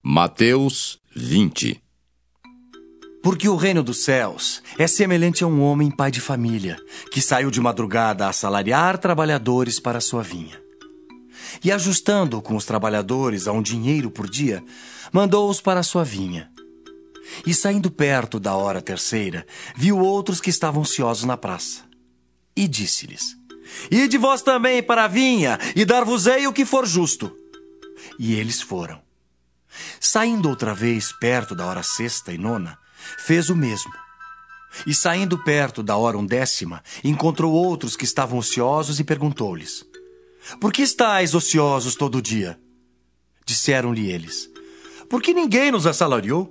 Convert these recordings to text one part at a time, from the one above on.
Mateus 20. Porque o reino dos céus é semelhante a um homem pai de família, que saiu de madrugada a assalariar trabalhadores para a sua vinha. E ajustando com os trabalhadores a um dinheiro por dia, mandou-os para a sua vinha. E saindo perto da hora terceira, viu outros que estavam ociosos na praça. E disse-lhes: Ide vós também para a vinha, e dar-vos-ei o que for justo. E eles foram. Saindo outra vez perto da hora sexta e nona, fez o mesmo. E saindo perto da hora 11ª, encontrou outros que estavam ociosos e perguntou-lhes: Por que estáis ociosos todo o dia? Disseram-lhe eles: Porque ninguém nos assalariou.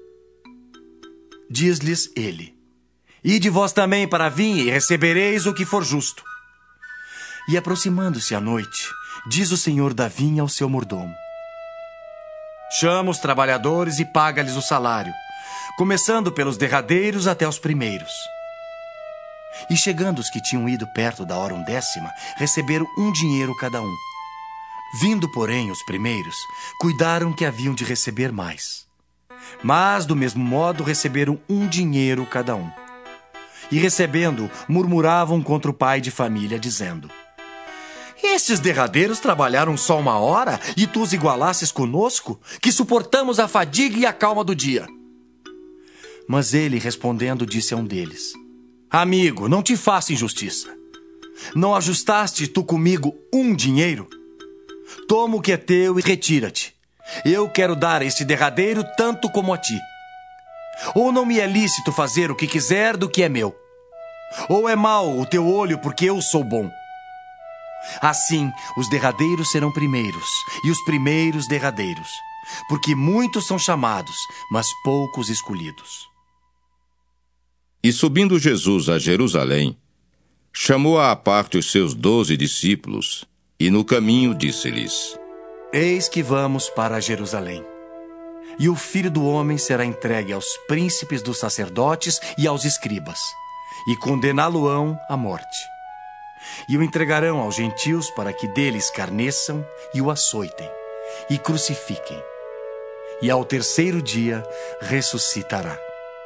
Diz-lhes ele: Ide vós também para a vinha e recebereis o que for justo. E aproximando-se a noite, diz o senhor da vinha ao seu mordomo: Chama os trabalhadores e paga-lhes o salário, começando pelos derradeiros até os primeiros. E chegando os que tinham ido perto da hora 11ª, receberam 1 dinheiro cada um. Vindo, porém, os primeiros, cuidaram que haviam de receber mais. Mas, do mesmo modo, receberam 1 dinheiro cada um. E recebendo, murmuravam contra o pai de família, dizendo: Estes derradeiros trabalharam só 1 hora, e tu os igualasses conosco, que suportamos a fadiga e a calma do dia. Mas ele, respondendo, disse a um deles: Amigo, não te faço injustiça. Não ajustaste tu comigo 1 dinheiro? Toma o que é teu e retira-te. Eu quero dar a este derradeiro tanto como a ti. Ou não me é lícito fazer o que quiser do que é meu? Ou é mau o teu olho porque eu sou bom? Assim, os derradeiros serão primeiros, e os primeiros derradeiros, porque muitos são chamados, mas poucos escolhidos. E subindo Jesus a Jerusalém, chamou à parte os seus 12 discípulos, e no caminho disse-lhes: Eis que vamos para Jerusalém. E o Filho do Homem será entregue aos príncipes dos sacerdotes e aos escribas, e condená-lo-ão à morte. E o entregarão aos gentios para que dele escarneçam e o açoitem, e crucifiquem. E ao terceiro dia ressuscitará.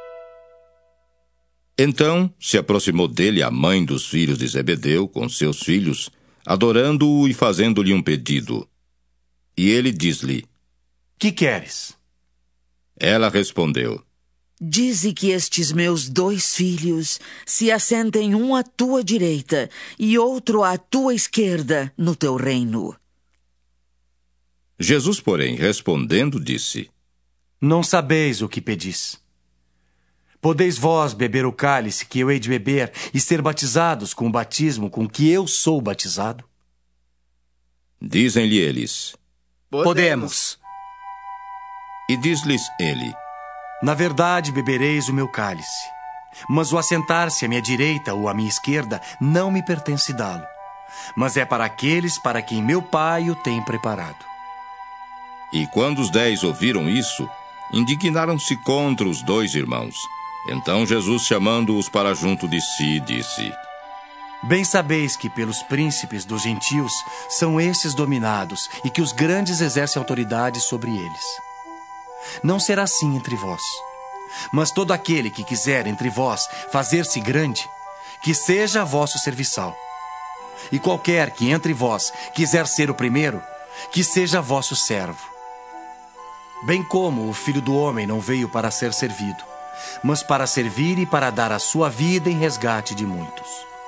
Então se aproximou dele a mãe dos filhos de Zebedeu com seus filhos, adorando-o e fazendo-lhe um pedido. E ele diz-lhe: Que queres? Ela respondeu: Dize que estes meus 2 filhos se assentem um à tua direita e outro à tua esquerda no teu reino. Jesus, porém, respondendo, disse: Não sabeis o que pedis. Podeis vós beber o cálice que eu hei de beber e ser batizados com o batismo com que eu sou batizado? Dizem-lhe eles: Podemos. E diz-lhes ele: Na verdade, bebereis o meu cálice, mas o assentar-se à minha direita ou à minha esquerda não me pertence dá-lo, mas é para aqueles para quem meu Pai o tem preparado. E quando os 10 ouviram isso, indignaram-se contra os 2 irmãos. Então Jesus, chamando-os para junto de si, disse: Bem sabeis que pelos príncipes dos gentios são estes dominados, e que os grandes exercem autoridade sobre eles. Não será assim entre vós. Mas todo aquele que quiser entre vós fazer-se grande, que seja vosso serviçal. E qualquer que entre vós quiser ser o primeiro, que seja vosso servo. Bem como o Filho do Homem não veio para ser servido, mas para servir e para dar a sua vida em resgate de muitos.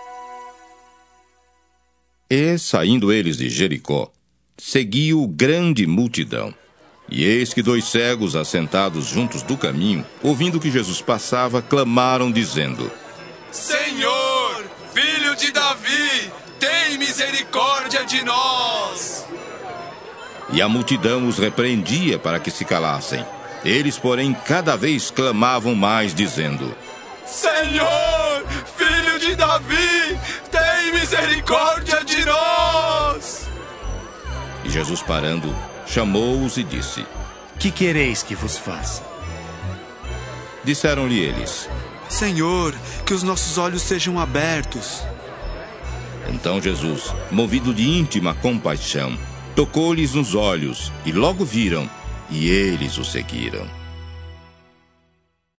E, saindo eles de Jericó, seguiu grande multidão. E eis que 2 cegos, assentados juntos do caminho, ouvindo que Jesus passava, clamaram, dizendo: Senhor, filho de Davi, tem misericórdia de nós. E a multidão os repreendia para que se calassem. Eles, porém, cada vez clamavam mais, dizendo: Senhor, filho de Davi, tem misericórdia de nós. E Jesus, parando, chamou-os e disse: Que quereis que vos faça? Disseram-lhe eles: Senhor, que os nossos olhos sejam abertos. Então Jesus, movido de íntima compaixão, tocou-lhes nos olhos, e logo viram, e eles o seguiram.